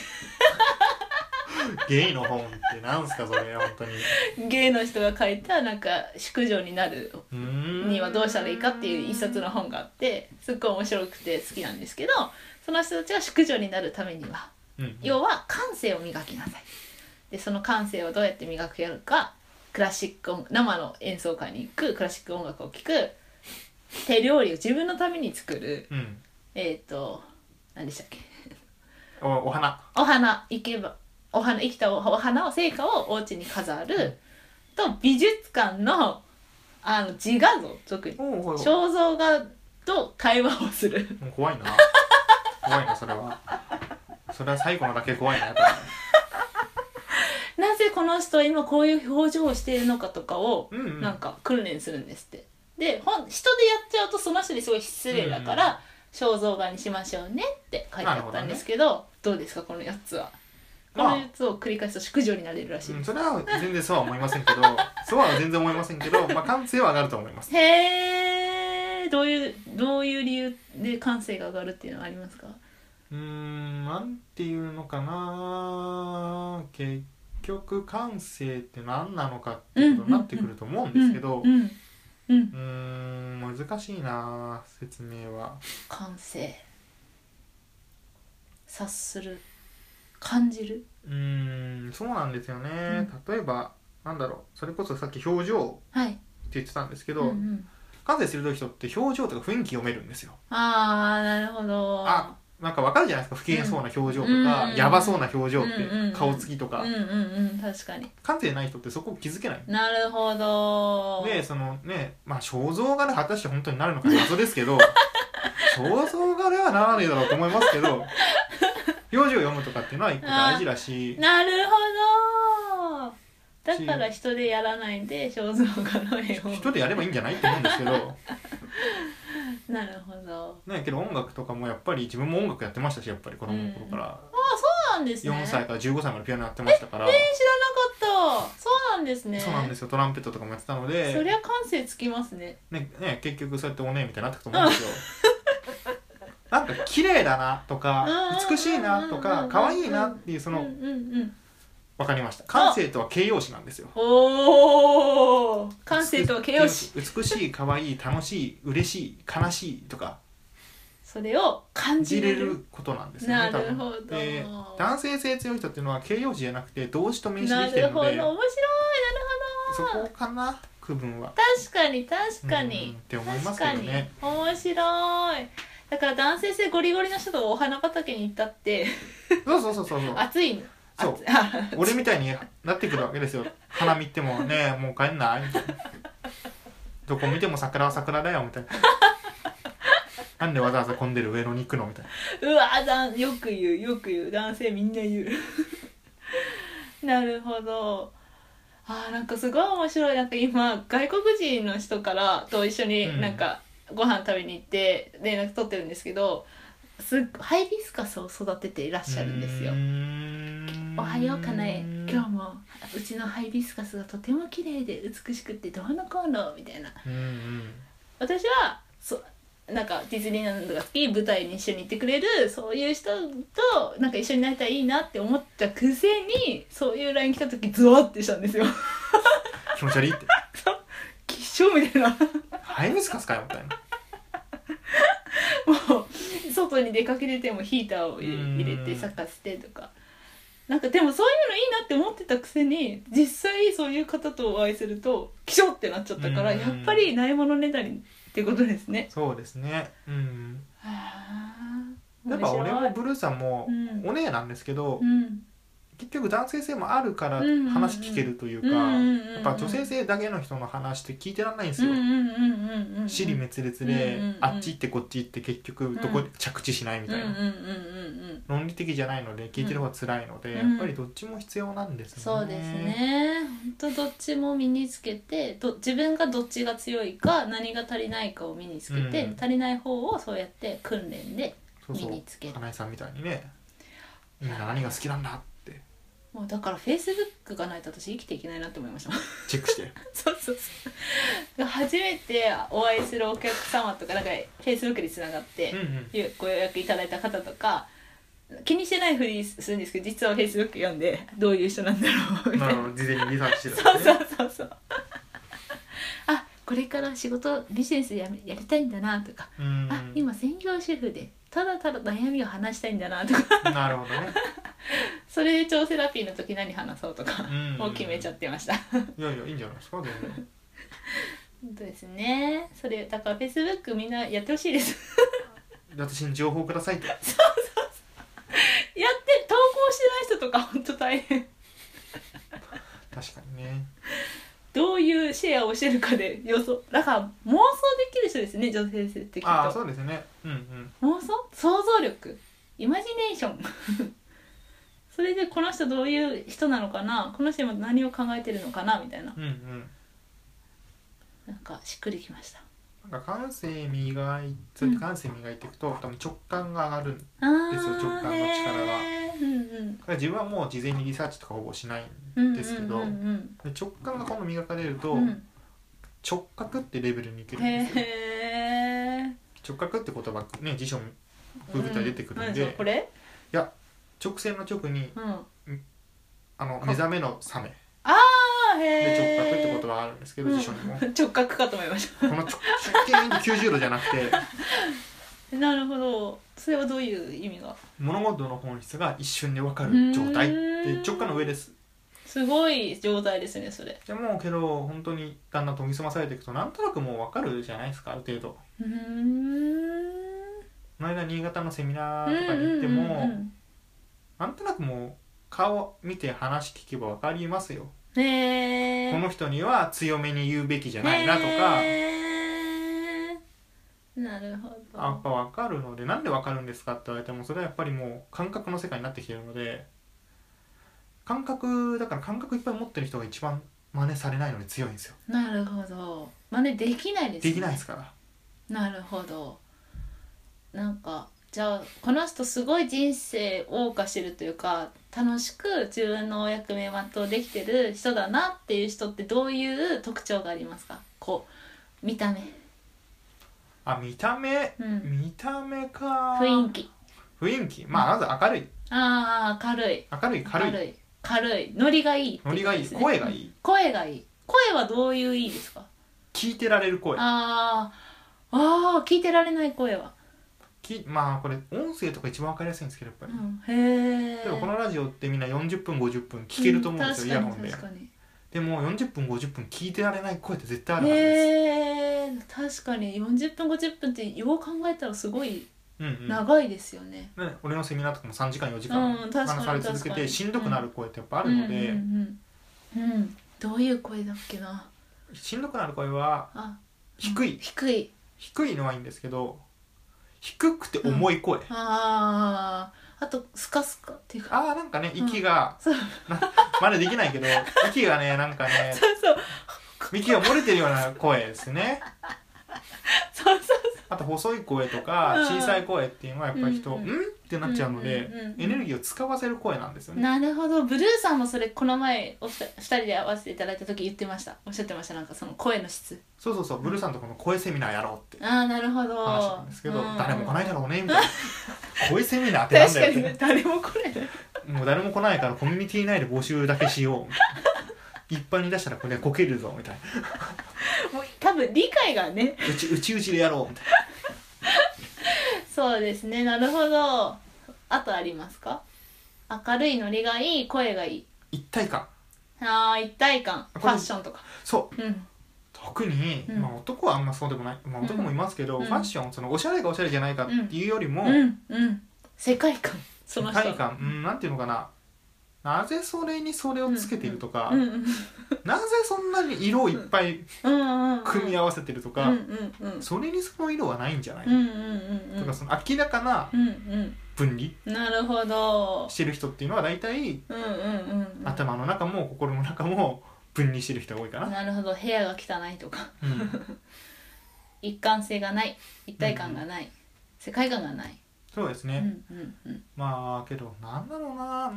Speaker 1: ゲイの本ってなんすかそれ、本当に
Speaker 2: ゲイの人が書いたなんか淑女になるにはどうしたらいいかっていう一冊の本があって、すっごい面白くて好きなんですけど、その人たちが淑女になるためには、要は感性を磨きなさい。でその感性をどうやって磨くやるか、クラシック生の演奏会に行く、クラシック音楽を聴く、手料理を自分のために作る、何でしたっけ
Speaker 1: お花
Speaker 2: 生きたお花を生花をお家に飾る、と美術館の自画像、特に肖像画と会話をする。
Speaker 1: もう怖いな怖いな、それは最後のだけ怖いな。
Speaker 2: なぜこの人は今こういう表情をしているのかとかをなんか訓練するんですって。で人でやっちゃうとその人にすごい失礼だから、肖像画にしましょうねって書いてあったんですけど、どうですかこの8つは。この4つを繰り返すと淑女になれるらしいです。
Speaker 1: それは全然そうは思いませんけどそうは全然思いませんけど、感性は上がると思います。
Speaker 2: へえ。どういう理由で感性が上がるっていうのはありますか？
Speaker 1: なんていうのかな、結局感性って何なのかっていうことになってくると思うんですけど、難しいな説明は。
Speaker 2: 感性、察する、感じる。
Speaker 1: そうなんですよね、例えばなんだろう、それこそさっき表情って言ってたんですけど、感性鋭い人って表情とか雰囲気読めるんですよ。
Speaker 2: ああ、なるほど。
Speaker 1: なんか分かるじゃないですか、不機嫌そうな表情とか、やばそうな表情って、顔つきとか。
Speaker 2: 確かに。
Speaker 1: 感性ない人ってそこを気づけない。
Speaker 2: なるほど。
Speaker 1: で、そのね、肖像画で果たして本当になるのか謎ですけど肖像画ではならねえだろうと思いますけど表情を読むとかっていうのは一個大事だし。
Speaker 2: なるほど。だから人でやらないで肖像画の絵を
Speaker 1: 人でやればいいんじゃないって思うんですけど
Speaker 2: なるほど
Speaker 1: ね。けど音楽とかもやっぱり自分も音楽やってましたし、やっぱり子供の頃から、
Speaker 2: そうなんですね。
Speaker 1: 4歳から15歳までピアノやってましたから。
Speaker 2: 知らなかった。そうなんですね。
Speaker 1: そうなんですよ。トランペットとかもやってたので、
Speaker 2: そりゃ感性つきますね。
Speaker 1: ね、結局そうやっておねえみたいになってくと思うんですよなんか綺麗だなとか美しいなとか可愛いなっていう、その分かりました。感性とは形容詞なんですよ。
Speaker 2: おお。感性とは形容詞。
Speaker 1: 美しい、可愛い、楽しい、嬉しい、悲しいとか、
Speaker 2: それを感じれる
Speaker 1: ことなんですよね。
Speaker 2: なるほど。
Speaker 1: で、男性性強い人っていうのは形容詞じゃなくて動詞と名詞できてるので、
Speaker 2: なるほど、面白い。なる
Speaker 1: ほど。そこかな、区分は。
Speaker 2: 確かに
Speaker 1: って思いますけどね。
Speaker 2: 面白い。だから男性性ゴリゴリの人とお花畑に行ったって
Speaker 1: そう
Speaker 2: 暑い。
Speaker 1: そう俺みたいになってくるわけですよ。花見ってもね、もう帰んないみたいな、どこ見ても桜は桜だよみたいななんでわざわざ混んでる上野に行くのみたい
Speaker 2: な。よく言う男性みんな言うなるほど。なんかすごい面白い。なんか今外国人の人からと一緒になんかご飯食べに行って連絡取ってるんですけど、ハイビスカスを育てていらっしゃるんですよ。おはようかなえ、今日もうちのハイビスカスがとても綺麗で美しくてどうのこうのみたいな。私はなんかディズニーランドが好き、舞台に一緒に行ってくれるそういう人となんか一緒になれたらいいなって思ったくせに、そういう LINE 来た時ゾワってしたんですよ
Speaker 1: 気持ち悪いって
Speaker 2: きっしょみたいな
Speaker 1: ハイビスカスかよみたいな
Speaker 2: もう外に出かけててもヒーターを入れて咲かせてとか、なんかでもそういうのいいなって思ってたくせに、実際そういう方とお会いするとキショってなっちゃったから、やっぱりないものねだりってことですね。
Speaker 1: そうですね。やっぱ俺もブルーさんもお姉なんですけど、結局男性性もあるから話聞けるというか、やっぱ女性性だけの人の話って聞いてらんないんですよ。支離滅裂であっち行ってこっち行って結局どこに着地しないみたいな、論理的じゃないので聞いてる方が辛いので、やっぱりどっちも必要なんですね。
Speaker 2: そうですね。本当どっちも身につけて、自分がどっちが強いか何が足りないかを身につけて、足りない方をそうやって訓練で身につける。
Speaker 1: 花江さんみたいにね、みんな何が好きなんだって。
Speaker 2: もうだからフェイスブックがないと私生きていけないなって思いました
Speaker 1: チェックして
Speaker 2: そう初めてお会いするお客様とかなんかフェイスブックでつながって、ご予約いただいた方とか気にしてないふりするんですけど、実はフェイスブック読んでどういう人なんだろうみたいな、
Speaker 1: 事前にリサーチしてたん
Speaker 2: ですね。そうこれから仕事ビジネスやりたいんだなとか、今専業主婦でただただ悩みを話したいんだなとか
Speaker 1: なるほどね
Speaker 2: それで超セラピーの時何話そうとかもう決めちゃってましたい
Speaker 1: やいいんじゃないですか。全然
Speaker 2: 本当ですね。それだから Facebook みんなやってほしいです
Speaker 1: 私に情報くださいと。
Speaker 2: そうやって投稿してない人とか本当大変
Speaker 1: 確かにね。
Speaker 2: どういうシェアを教えるかで予想だから妄想できる人ですね、女性性ってきっと。
Speaker 1: ああそうですね。
Speaker 2: 妄想想像力イマジネーションそれでこの人どういう人なのかな、この人今何を考えてるのかなみたいな、なんかしっくりきました。
Speaker 1: なんか感性磨いていくと、多分直感が上がるんですよ。直感の力が、自分はもう事前にリサーチとかほぼしないんですけど、直感が今度磨かれると、直角ってレベルにいけるんですよ。直角って言葉ね、辞書ググったら出てくるんで、
Speaker 2: これ
Speaker 1: いや直線の直に、目覚めの覚めで直角って言葉があるんですけど、辞書にも
Speaker 2: 直角かと思いました
Speaker 1: この直径90度じゃなく
Speaker 2: てなるほど、それはどういう意味が。
Speaker 1: 物事の本質が一瞬で分かる状態で直感の上です。
Speaker 2: すごい状態ですねそれ。
Speaker 1: でもけど本当にだんだん研ぎ澄まされていくとなんとなくもう分かるじゃないですか、ある程度。この間新潟のセミナーとかに行っても、なんとなくもう顔見て話聞けば分かりますよ。この人には強めに言うべきじゃないなとか、
Speaker 2: なるほど。
Speaker 1: やっぱ分かるので、なんで分かるんですかって言われても、それはやっぱりもう感覚の世界になってきているので、感覚だから感覚いっぱい持ってる人が一番真似されないのに強いんですよ。
Speaker 2: なるほど、真似できないですね。
Speaker 1: できないですから。
Speaker 2: なるほど。なんかじゃあこの人すごい人生を謳歌してるというか、楽しく自分のお役目全うできてる人だなっていう人ってどういう特徴がありますか？こう見た目。
Speaker 1: 見た目、見た目か。
Speaker 2: 雰囲気、
Speaker 1: まず明るい。
Speaker 2: 軽い、ノリがいい、
Speaker 1: ノリがいい、声がいい。
Speaker 2: 声はどういういいですか？
Speaker 1: 聞いてられる声。
Speaker 2: 聞いてられない声は。
Speaker 1: これ音声とか一番分かりやすいんですけど、やっぱり、
Speaker 2: へ
Speaker 1: でもこのラジオってみんな40分50分聞けると思うんですよ、イヤホンで。でも40分50分聞いてられない声って絶対あるはずです。
Speaker 2: 確かに40分50分ってよう考えたらすごい長いですよね。
Speaker 1: 俺のセミナーとかも3時間4時間話され続けてしんどくなる声ってやっぱあるので、
Speaker 2: どういう声だっけな。
Speaker 1: しんどくなる声は低いのはいいんですけど、低くて重い声、
Speaker 2: あとスカスカっていうか、
Speaker 1: なんかね、息が、まだできないけど息がね、なんかね息が漏れてるような声ですね。あと細い声とか小さい声っていうのはやっぱり人ってなっちゃうので、エネルギーを使わせる声なんですよね。
Speaker 2: なるほど。ブルーさんもそれこの前2人で会わせていただいた時おっしゃってました。なんかその声の質。そう、
Speaker 1: ブルーさんとこの声セミナーやろうって
Speaker 2: なるほど
Speaker 1: 話なんですけど、誰も来ないだろうねみたいな声セミナーってなんだよって。
Speaker 2: 確かに誰も来ない
Speaker 1: もう誰も来ないからコミュニティ内で募集だけしようみたいな。一般に出したらこれこけるぞみたいな。
Speaker 2: もう多分理解がね、
Speaker 1: うちでやろうみたいな。
Speaker 2: そうですね、なるほど。あとありますか？明るい、ノリがいい、声がいい、
Speaker 1: 一体感。
Speaker 2: 一体感、ファッションとか。
Speaker 1: そう、特に、男はあんまそうでもない、男もいますけど、ファッション、そのおしゃれがおしゃれじゃないかっていうよりも、
Speaker 2: 世界観、
Speaker 1: その世界観、なんていうのかな、なぜそれにそれをつけているとか、なぜそんなに色をいっぱい組み合わせてるとか、それにその色はないんじゃない、とか、その明らかな分離してる人っていうのは大体頭の中も心の中も分離してる人が多いかな。
Speaker 2: なるほど。部屋が汚いとか、一貫性がない、一体感がない、世界観がない。
Speaker 1: そうですね。けどなんだろうな、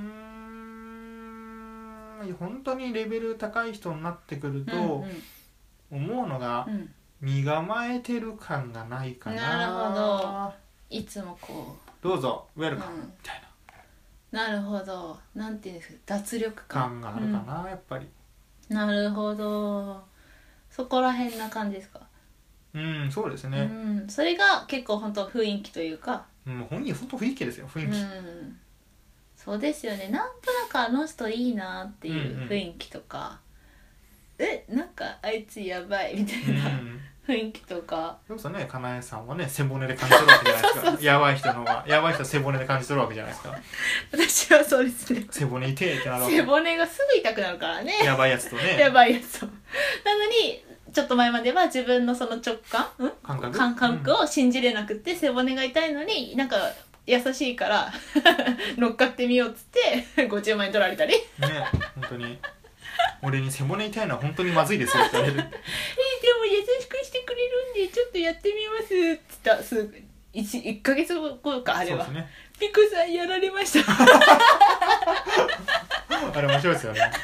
Speaker 1: 本当にレベル高い人になってくると、思うのが、身構えてる感がないかな。
Speaker 2: なるほど。いつもこう
Speaker 1: どうぞウェルカムみたい
Speaker 2: な。なるほど。なんていうんですか、脱力
Speaker 1: 感があるかな、やっぱり。
Speaker 2: なるほど。そこら辺な感じですか？
Speaker 1: そうですね。
Speaker 2: それが結構本当雰囲気というか。
Speaker 1: 本当雰囲気ですよ、雰囲気。
Speaker 2: そうですよね。なんとなくあの人いいなっていう雰囲気とか、なんかあいつやばいみたいな雰囲気とか。
Speaker 1: そうですね。かなえさんはね、背骨で感じ取るわけじゃないですか。やばい人は背骨で感じ取るわけじゃないですか。
Speaker 2: 私はそうですね。
Speaker 1: 背骨痛いってなるわけ。
Speaker 2: 背骨がすぐ痛くなるからね。
Speaker 1: やばいやつとね。
Speaker 2: やばいやつと。なのにちょっと前までは自分のその直感、感覚を信じれなくて、背骨が痛いのになんか優しいから乗っかってみようっつって50万円取られたりね。
Speaker 1: 本当に俺に背骨痛いのは本当にまずいですよって言われるでも
Speaker 2: 優しくしてくれるんでちょっとやってみますって言ったすぐ 1ヶ月後かあれは、ね、ピコさんやられました
Speaker 1: あれ面白いですよね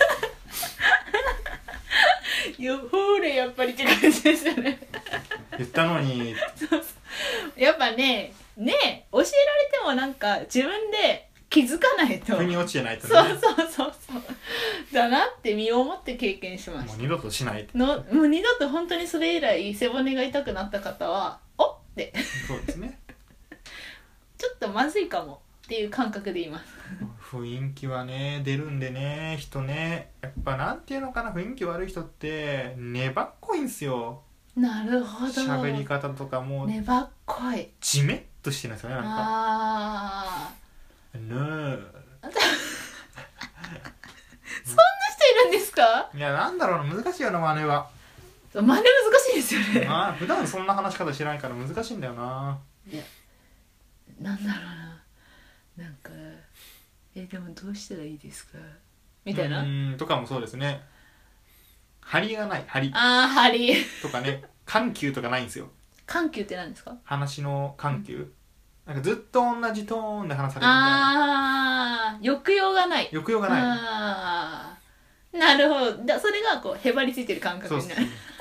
Speaker 2: ほれやっぱりって感じでしたね
Speaker 1: 言ったのに
Speaker 2: そうやっぱね教えられてもなんか自分で気づかないと
Speaker 1: 腑に落ちてないとね。
Speaker 2: そうだなって身をもって経験しました。
Speaker 1: もう二度としない
Speaker 2: もう二度と本当にそれ以来背骨が痛くなった方はおって
Speaker 1: そうですね
Speaker 2: ちょっとまずいかもっていう感覚でいます
Speaker 1: 雰囲気はね出るんでね、人ね、やっぱなんていうのかな、雰囲気悪い人って粘っこいんすよ。
Speaker 2: なるほど。
Speaker 1: 喋り方とかも
Speaker 2: 粘っこい、
Speaker 1: ジメッとしてるんですよね、なんか
Speaker 2: あ
Speaker 1: ねえ
Speaker 2: そんな人いるんですか。
Speaker 1: いやなんだろうな、難しいよな真似は。
Speaker 2: 真似難しいですよね。
Speaker 1: 普段そんな話し方してないから難しいんだよな。
Speaker 2: いやなんだろうな、なんかでもどうしたらいいですかみたいな
Speaker 1: とかもそうですね。張りがない、張りとかね、緩急とかないんですよ。
Speaker 2: 緩急って何ですか。
Speaker 1: 話の緩急、なんかずっと同じトーンで話されるみたいな。
Speaker 2: 抑揚がない。
Speaker 1: 抑揚がない。
Speaker 2: なるほど。それがこうへばりついてる感覚になる。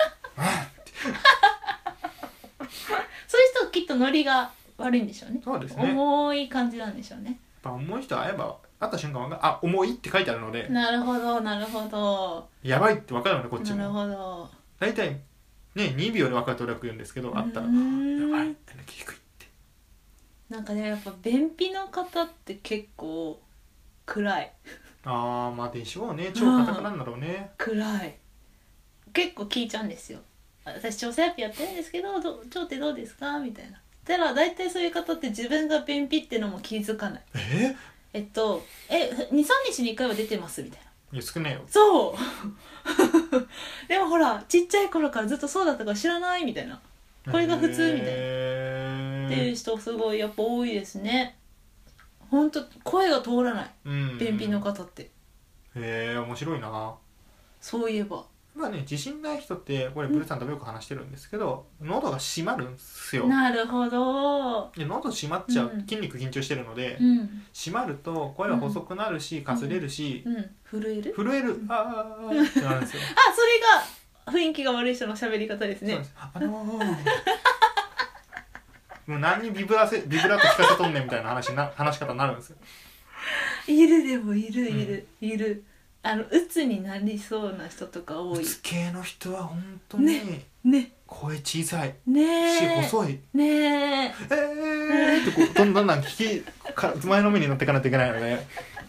Speaker 2: そういう人はきっとノリが悪いんでしょうね。
Speaker 1: そうですね。
Speaker 2: 重い感じなんでしょうね。
Speaker 1: やっぱ重い人は会えば会った瞬間は重いって書いてあるので。
Speaker 2: なるほどなるほど。
Speaker 1: やばいって分かるのでこっちも。
Speaker 2: なるほど。
Speaker 1: 大体ね2秒で分かると俺は言うんですけど、会ったらやばいって低いって。
Speaker 2: なんかねやっぱ便秘の方って結構暗い。
Speaker 1: まあでしょうね。超硬くなんだろうね。
Speaker 2: 暗い。結構聞いちゃうんですよ。私腸セラピーやってるんですけど腸ってどうですかみたいな。たら大体そういう方って自分が便秘ってのも気づかない。2、3日に1回は出てますみたいな。
Speaker 1: いや少ないよ。
Speaker 2: そうでもほらちっちゃい頃からずっとそうだったから知らないみたいな。これが普通みたいなっていう人すごいやっぱ多いですね。ほんと声が通らない、便秘の方って。
Speaker 1: 面白いな。
Speaker 2: そういえば
Speaker 1: まあね、自信ない人ってこれブルーさんともよく話してるんですけど、喉が締まるんですよ。
Speaker 2: なるほど。
Speaker 1: で喉締まっちゃう、筋肉緊張してるので、締まると声が細くなるし、かすれるし、
Speaker 2: 震える
Speaker 1: ってなるんですよ。
Speaker 2: それが雰囲気が悪い人の喋り方ですね。そうです。
Speaker 1: もう何にビブラート聞かせとんねんみたいな話し方になるんですよ。
Speaker 2: でもいる。鬱になりそうな人とか多い。
Speaker 1: 鬱系の人は本当に声小さいし細いってこうどんどん前のめりになっていかないといけないので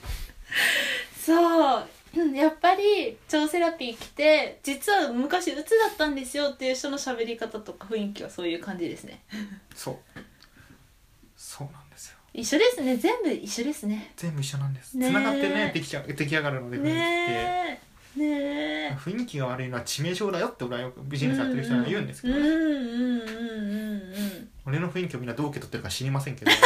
Speaker 2: そうやっぱり腸セラピー来て実は昔鬱だったんですよっていう人の喋り方とか雰囲気はそういう感じですね。そうなんですよ。一緒ですね。全部一緒ですね。
Speaker 1: 全部一緒なんです。つながってね出来上がるので雰囲気って雰囲気が悪いのは致命傷だよって俺はよくビジネスやってる人には言うんですけど、俺の雰囲気をみんなどう受け取ってるか知りませんけど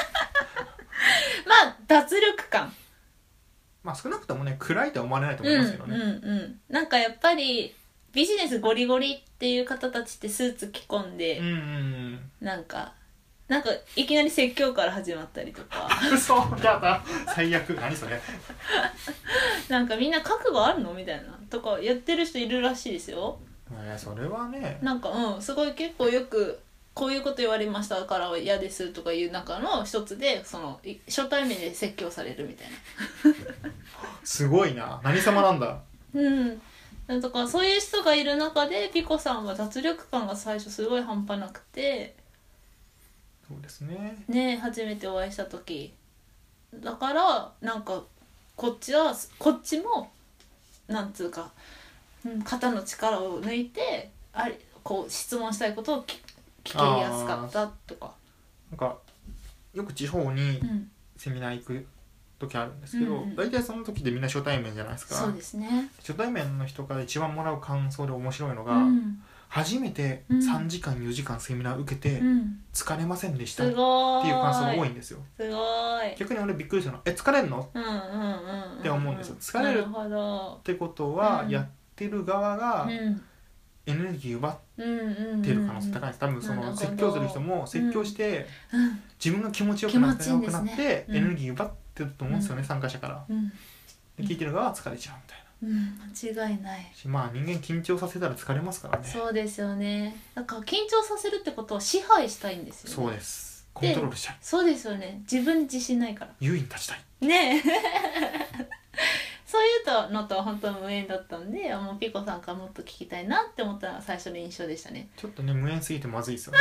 Speaker 2: まあ脱力感、
Speaker 1: まあ少なくともね暗いとは思われないと思いますけどね。
Speaker 2: なんかやっぱりビジネスゴリゴリっていう方たちってスーツ着込んで、なんかいきなり説教から始まったりとか
Speaker 1: そうやだ最悪何それ
Speaker 2: なんかみんな覚悟あるのみたいなとかやってる人いるらしいですよ。
Speaker 1: それはね
Speaker 2: なんかすごい結構よくこういうこと言われましたから嫌ですとかいう中の一つでその初対面で説教されるみたいな
Speaker 1: すごいな。何様なんだ。
Speaker 2: だからそういう人がいる中でピコさんは脱力感が最初すごい半端なくて、
Speaker 1: そうですね。
Speaker 2: 初めてお会いした時だからなんかこっちもなんつうか、肩の力を抜いてこう質問したいことを聞きやすかったとか。
Speaker 1: なんかよく地方にセミナー行く時あるんですけど、大体その時でみんな初対面じゃないですか。
Speaker 2: そうですね。
Speaker 1: 初対面の人から一番もらう感想で面白いのが、初めて3時間4時間セミナー受けて疲れませんでしたっていう感想が多いんですよ。
Speaker 2: すごい。
Speaker 1: 逆に俺びっくりしたの疲れんのって思うんですよ。疲れるってことはやってる側がエネルギー奪ってる可能性高いです。多分その説教する人も説教して自分が気持ちよくなってエネルギー奪ってると思うんですよね、参加者から。で聞いてる側は疲れちゃうみたいな。
Speaker 2: 間違いない。
Speaker 1: まあ人間緊張させたら疲れますからね。
Speaker 2: そうですよね。だから緊張させるってことは支配したいんですよね。
Speaker 1: そうです。コントロールしたい。
Speaker 2: そうですよね。自分に自信ないから
Speaker 1: 優位に立ちたい
Speaker 2: ねえそういうのとは本当に無縁だったんで、もうピコさんからもっと聞きたいなって思ったのが最初の印象でしたね。
Speaker 1: ちょっとね無縁すぎてまずいですよね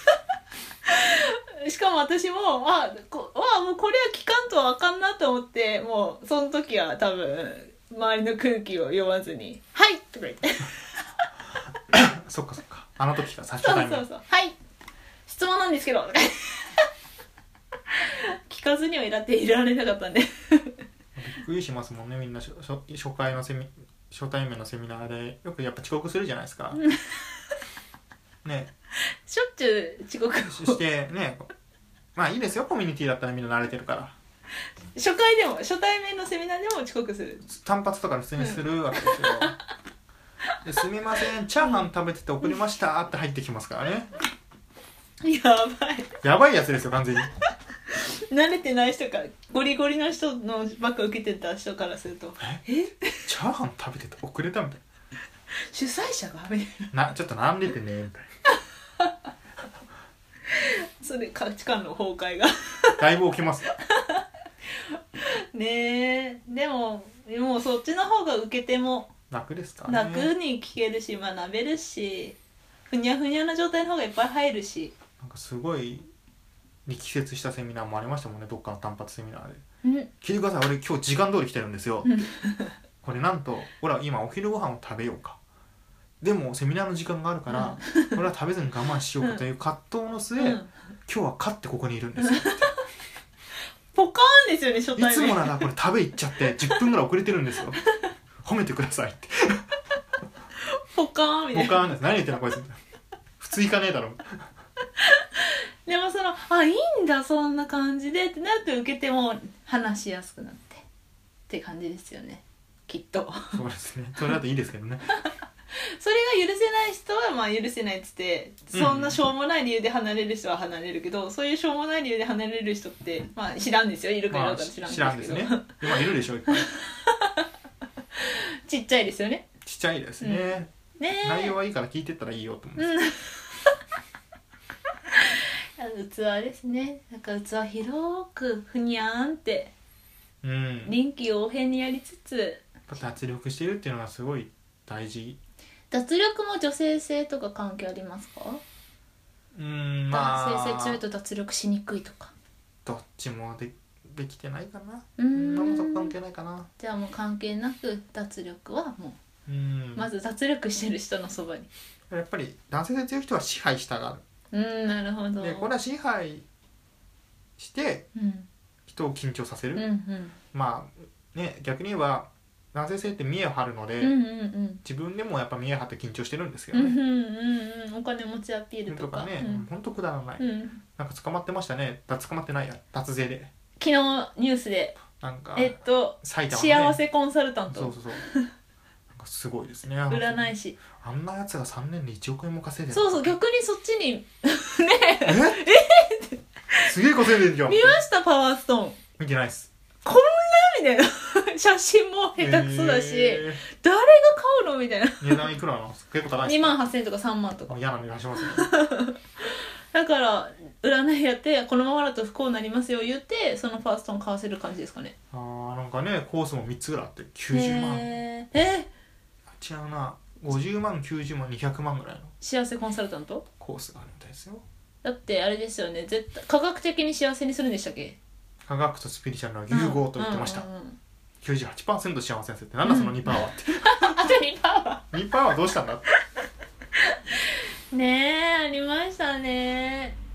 Speaker 2: しかも私ももうこれは聞かんとあかんなと思って、もうその時は多分周りの空気を読まずに「はい!」とか言って
Speaker 1: そっかあの時か最初タイム
Speaker 2: そうはい質問なんですけど聞かずにはいられなかったんでび
Speaker 1: っくりしますもんね。みんな初回の初対面のセミナーでよくやっぱ遅刻するじゃないですかね、
Speaker 2: しょっちゅう遅刻
Speaker 1: してね。まあいいですよ、コミュニティだったらみんな慣れてるから。
Speaker 2: 初対面のセミナーでも遅刻する。
Speaker 1: 単発とか普通にするわけですよ、ですみませんチャーハン食べてて遅れましたって入ってきますからね。やばいやつですよ完全に
Speaker 2: 慣れてない人かゴリゴリの人のばっか受けてた人からすると
Speaker 1: チャーハン食べてて遅れたみたいな、
Speaker 2: 主催者がみたいな
Speaker 1: ちょっとなんでてねみたいな
Speaker 2: それ価値観の崩壊が
Speaker 1: だいぶ起きます
Speaker 2: ねえ。でもそっちの方が受けても
Speaker 1: 楽ですかね。
Speaker 2: 楽に聞けるし学べるし、ふにゃふにゃな状態の方がいっぱい入るし、
Speaker 1: なんかすごい力説したセミナーもありましたもんね、どっかの単発セミナーで。聞いてください、俺今日時間通り来てるんですよこれなんと俺は今お昼ご飯を食べようか、でもセミナーの時間があるから俺は食べずに我慢しようかという葛藤の末、今日は勝ってここにいるんですよ
Speaker 2: ポカーンですよね、初対面。
Speaker 1: いつもならこれ食べ行っちゃって10分ぐらい遅れてるんですよ褒めてくださいって
Speaker 2: ポカーンみたいな。
Speaker 1: ポカーンです。何言ってんのこいつ普通行かねえだろ
Speaker 2: でもいいんだそんな感じでってなって受けても話しやすくなってって感じですよね、きっと。
Speaker 1: そうですね、それだといいですけどね
Speaker 2: それが許せない人は許せないっつって、そんなしょうもない理由で離れる人は離れるけど、そういうしょうもない理由で離れる人って知らんですよ、いるかいるか知らんですけど、
Speaker 1: ですね。今いるでしょいっぱい
Speaker 2: ちっちゃいですよね。
Speaker 1: ちっちゃいですね、内容はいいから聞いてったらいいよと思うんです
Speaker 2: 器ですね。なんか器広くふにゃーんって臨機応変にやりつつ
Speaker 1: 脱力してるっていうのがすごい大事。
Speaker 2: 脱力も女性性とか関係ありますか？男性性強いと脱力しにくいとか。
Speaker 1: どっちもできてないかな。もそこ関係ないかな。
Speaker 2: じゃあもう関係なく脱力はもうまず脱力してる人のそばに。
Speaker 1: やっぱり男性性強い人は支配したがる。
Speaker 2: なるほど。
Speaker 1: でこれは支配して人を緊張させる。まあね、逆に言えば男性性って見栄を張るので、自分でもやっぱ見栄張って緊張してるんですけどね。
Speaker 2: お金持ちアピールとか
Speaker 1: ね、ほんとくだらない、なんか捕まってましたね。捕まってないや、脱税で
Speaker 2: 昨日ニュースで
Speaker 1: なんか
Speaker 2: 埼玉、ね、幸せコンサルタント。
Speaker 1: そうなんかすごいですね。
Speaker 2: 占い師
Speaker 1: あんなやつが3年で1億円も稼いでる。
Speaker 2: そう逆にそっちにね
Speaker 1: すげえ稼いでるじゃん。
Speaker 2: 見ましたパワーストーン。
Speaker 1: 見てないっす。
Speaker 2: こんなみたいな写真も下手くそだし、誰が買うのみたいな。
Speaker 1: 値段いくらなの？結構高いっす。
Speaker 2: 28,000とか3万とか。
Speaker 1: 嫌な値段しますね
Speaker 2: だから占いやってこのままだと不幸になりますよ言ってそのファーストン買わせる感じですかね。
Speaker 1: なんかねコースも3つぐらいあって90万。違うな、50万90万200万ぐらいの
Speaker 2: 幸せコンサルタント
Speaker 1: コースがあるみたいですよ。
Speaker 2: だってあれですよね、絶対科学的に幸せにするんでしたっけ？
Speaker 1: 科学とスピリチュアルの融合と言ってました。98% 幸せですって。なんだその 2% はって2% はどうしたんだって
Speaker 2: ねえ、ありましたね。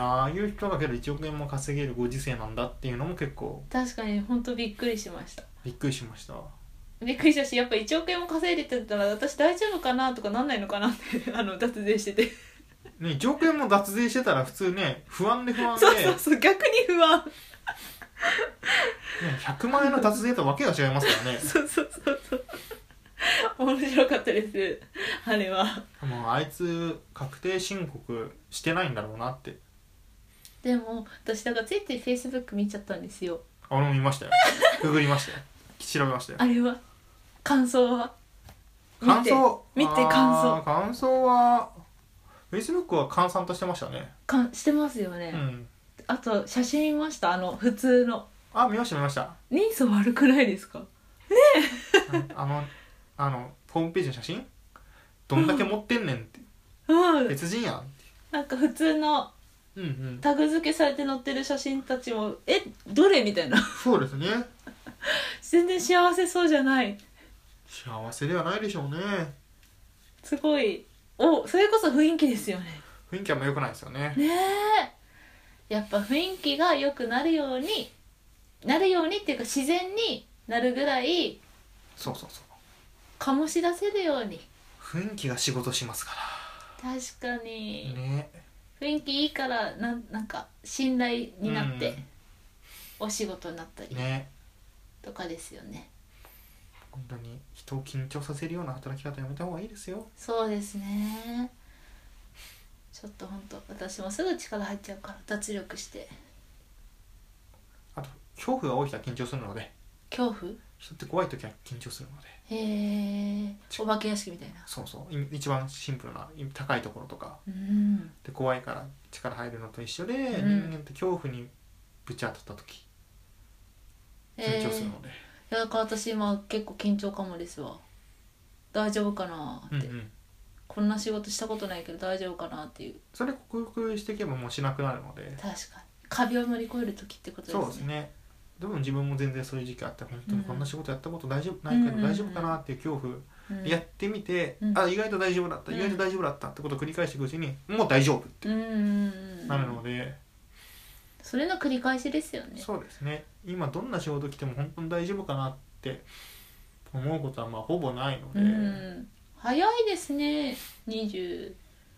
Speaker 1: ああいう人だけど1億円も稼げるご時世なんだっていうのも結構
Speaker 2: 確かに本当びっくりしました。
Speaker 1: びっくりしました。
Speaker 2: びっくりしたし、やっぱ1億円も稼いでてたら私大丈夫かなとかなんないのかなって脱税してて
Speaker 1: ね、1億円も脱税してたら普通ね不安で
Speaker 2: そうそうそう、逆に不安
Speaker 1: ね、100万円の脱税とわけが違いますからね
Speaker 2: そうそうそうそう面白かったですあれは。
Speaker 1: もうあいつ確定申告してないんだろうなって。
Speaker 2: でも私だからついつい Facebook 見ちゃったんですよ。
Speaker 1: 俺も見ましたよググりましたよ調べましたよ。
Speaker 2: あれは感想は
Speaker 1: 感想
Speaker 2: 見て
Speaker 1: 感想は Facebook は閑散としてましたね。
Speaker 2: してますよね、
Speaker 1: うん、
Speaker 2: あと写真見ました。普通の
Speaker 1: 見ました
Speaker 2: 人相悪くないですかね
Speaker 1: えホームページの写真どんだけ持ってんねんって、
Speaker 2: うん、
Speaker 1: 別人やんって。
Speaker 2: なんか普通の
Speaker 1: うんうん、
Speaker 2: タグ付けされて載ってる写真たちもどれみたいな
Speaker 1: そうですね
Speaker 2: 全然幸せそうじゃない。
Speaker 1: 幸せではないでしょうね。
Speaker 2: すごいそれこそ雰囲気ですよね。
Speaker 1: 雰囲気はもう良くないですよね。
Speaker 2: ねえ、やっぱ雰囲気が良くなるようにっていうか自然になるぐらい
Speaker 1: そう
Speaker 2: 醸し出せるように。
Speaker 1: 雰囲気が仕事しますか
Speaker 2: 確かに、
Speaker 1: らね。
Speaker 2: 雰囲気いいからなんか信頼になってお仕事になったり
Speaker 1: ね
Speaker 2: とかですよね。
Speaker 1: 本当に人を緊張させるような働き方やめた方がいいですよ。
Speaker 2: そうですね。ちょっと本当私もすぐ力入っちゃうから脱力して。
Speaker 1: あと恐怖が多い人は緊張するので。
Speaker 2: 恐怖？
Speaker 1: 人って怖い時は緊張するので。
Speaker 2: へえ。お化け屋敷みたいな。
Speaker 1: そう一番シンプルな高いところとか、で怖いから力入るのと一緒で、人間って恐怖にぶち当たった時緊張するので。
Speaker 2: いやだから私今結構緊張かもですわ。大丈夫かなって、こんな仕事したことないけど大丈夫かなっていう。
Speaker 1: それ克服していけばもうしなくなるので。
Speaker 2: 確かに壁を乗り越える時ってことですね。
Speaker 1: そうですね。でも自分も全然そういう時期あって本当にこんな仕事やったことないけど大丈夫かなっていう恐怖、やってみて、意外と大丈夫だった、意外と大丈夫だったってことを繰り返していくうちにもう大丈夫ってなるので、
Speaker 2: それの繰り返しですよね。
Speaker 1: そうですね。今どんな仕事来ても本当に大丈夫かなって思うことはほぼないので、
Speaker 2: 早いですね。26？7？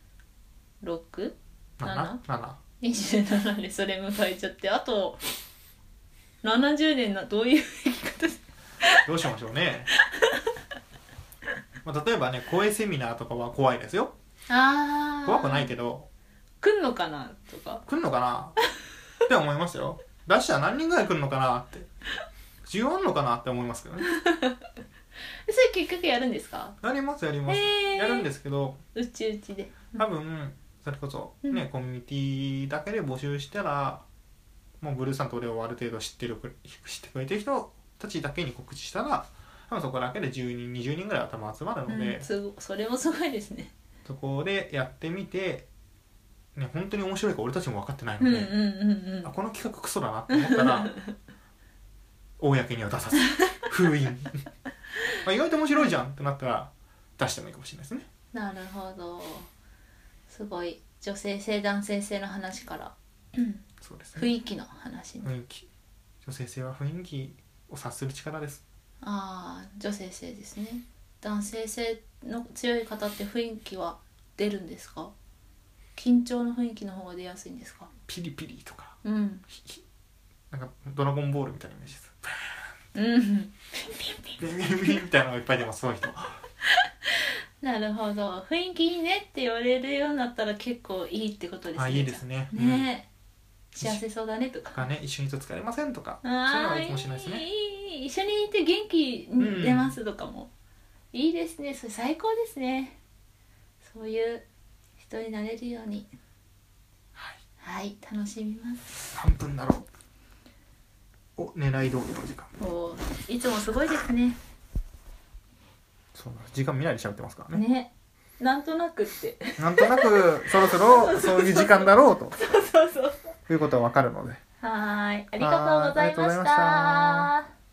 Speaker 2: 27でそれ迎えちゃって、あと70年どういう生き方
Speaker 1: どうしましょうね例えばね声セミナーとかは怖いですよ。怖くないけど
Speaker 2: 来んのかなとか
Speaker 1: 来んのかなって思いますよ。出したら何人ぐらい来るのかなって需要あんのかなって思いますけどね
Speaker 2: それ結局やるんですか？
Speaker 1: やりますやるんですけど、
Speaker 2: うちで
Speaker 1: 多分それこそね、コミュニティだけで募集したらもうブルーさんと俺をある程度知ってくれてる人たちだけに告知したら多分そこだけで10人20人ぐらいは多分集まるので、
Speaker 2: それもすごいですね。
Speaker 1: そこでやってみて、ね、本当に面白いか俺たちも分かってないので、この企画クソだなって思ったら公には出さず封印意外と面白いじゃんってなったら出してもいいかもしれないですね。
Speaker 2: なるほど。すごい女性性男性性の話から
Speaker 1: そうですね、
Speaker 2: 雰囲気の話に。
Speaker 1: 雰囲気、女性性は雰囲気を察する力です。
Speaker 2: 女性性ですね。男性性の強い方って雰囲気は出るんですか？緊張の雰囲気の方が出やすいんですか？
Speaker 1: ピリピリとか、
Speaker 2: なん
Speaker 1: かドラゴンボールみたいなイメージです。
Speaker 2: ピン
Speaker 1: ピンみたいなのがいっぱい出ます。そういう人
Speaker 2: なるほど。雰囲気いいねって言われるようになったら結構いいってことですね。
Speaker 1: いいですね。
Speaker 2: 幸せそうだねとか。
Speaker 1: 一緒にと疲れませんとか。そういうのがいいかもしれないですね。
Speaker 2: 一緒にいて元気出ますとかも、いいですね。それ最高ですね。そういう人になれるように。はい、楽しみます。
Speaker 1: 何分だろう。狙い通りの時間。
Speaker 2: いつもすごいですね。
Speaker 1: そう時間見ないで喋ってますからね。
Speaker 2: なんとなくって
Speaker 1: なんとなくそろそろそういう時間だろうと
Speaker 2: そういう
Speaker 1: ことは分かるので。
Speaker 2: はい、ありがとうございました。